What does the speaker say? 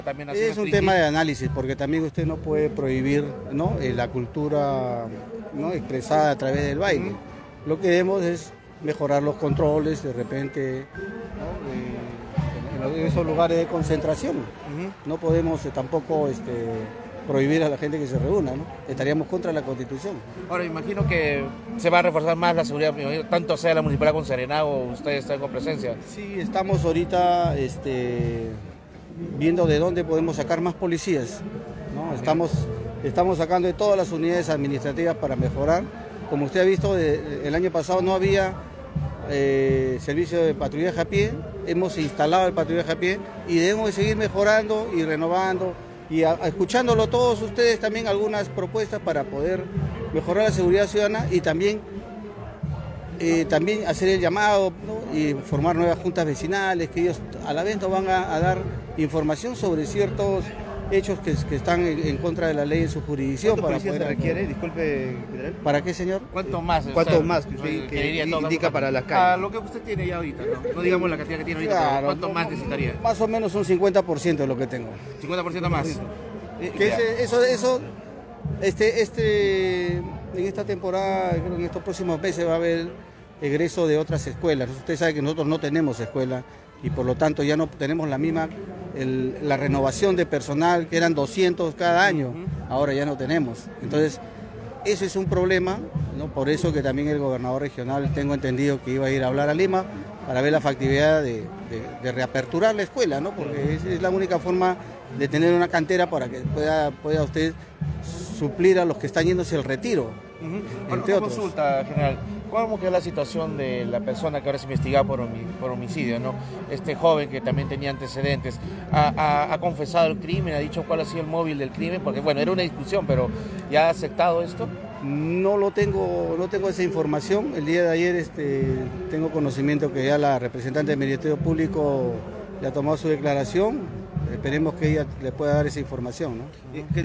También Es un tema de análisis, porque también usted no puede prohibir, ¿no?, la cultura, ¿no?, expresada a través del baile. Lo que debemos es mejorar los controles, de repente, ¿no?, en esos lugares de concentración. No podemos tampoco prohibir a la gente que se reúna, ¿no? Estaríamos contra la Constitución. Ahora, imagino que se va a reforzar más la seguridad, tanto sea la municipalidad con Serenado o ustedes están con presencia. Sí, estamos ahorita viendo de dónde podemos sacar más policías, ¿no? Estamos sacando de todas las unidades administrativas para mejorar. Como usted ha visto, el año pasado no había servicio de patrullaje a pie, hemos instalado el patrullaje a pie y debemos de seguir mejorando y renovando y escuchándolo todos ustedes también algunas propuestas para poder mejorar la seguridad ciudadana y también hacer el llamado, ¿no?, y formar nuevas juntas vecinales, que ellos a la vez nos van a dar información sobre ciertos hechos que están en contra de la ley en su jurisdicción. ¿Cuánto policía se requiere? Disculpe, general. ¿Para qué, señor? ¿Cuánto más? ¿Cuánto más que usted indica para las calles? Lo que usted tiene ya ahorita, ¿no? No digamos la cantidad que tiene ahorita, Claro, pero ¿cuánto más necesitaría? Más o menos un 50% de lo que tengo. 50% más. En esta temporada, creo que en estos próximos meses va a haber egreso de otras escuelas. Usted sabe que nosotros no tenemos escuela y por lo tanto ya no tenemos la renovación de personal, que eran 200 cada año, ahora ya no tenemos. Entonces, ese es un problema, ¿no? Por eso que también el gobernador regional, tengo entendido que iba a ir a hablar a Lima para ver la factibilidad de reaperturar la escuela, ¿no? Porque es la única forma de tener una cantera para que pueda usted suplir a los que están yéndose al retiro. Bueno, una consulta, general. ¿Cómo queda la situación de la persona que ahora es investigada por homicidio, ¿no? Este joven que también tenía antecedentes, ha confesado el crimen, ha dicho cuál ha sido el móvil del crimen, porque bueno, era una discusión, pero ¿ya ha aceptado esto? No tengo esa información. El día de ayer tengo conocimiento que ya la representante del Ministerio Público le ha tomado su declaración. Esperemos que ella le pueda dar esa información, ¿no?